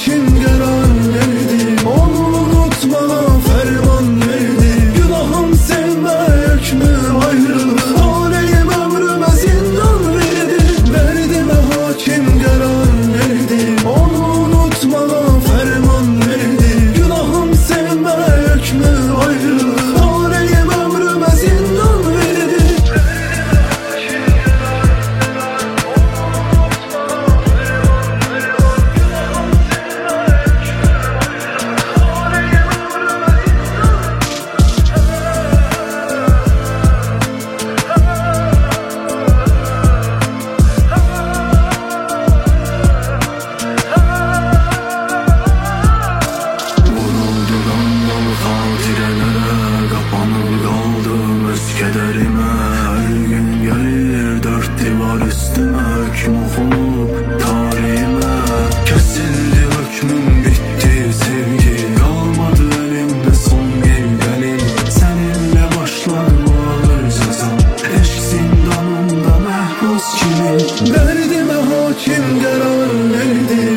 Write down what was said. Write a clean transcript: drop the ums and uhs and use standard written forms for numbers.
hakim qərar verdi, onu unutmağa fərman verdi. Günahım sevmək hökmü ayrılıq, taleyim ömrümə zindan verdi. Dərdimə hakim qərar verdi, onu unutmağa fərman verdi. Günahım sevmək hökmü ayrılıq, taleyim ömrümə zindan verdi. Kederime her gün gelir dört divar üstüme, hüküm okunup tarihime. Kesildi hükmüm, bitti sevgi, kalmadı elimde son bir delil. Seninle başlar bu ağır cezam, eşk zindanında mahpus kimin. Derdime hakim qərar verdi,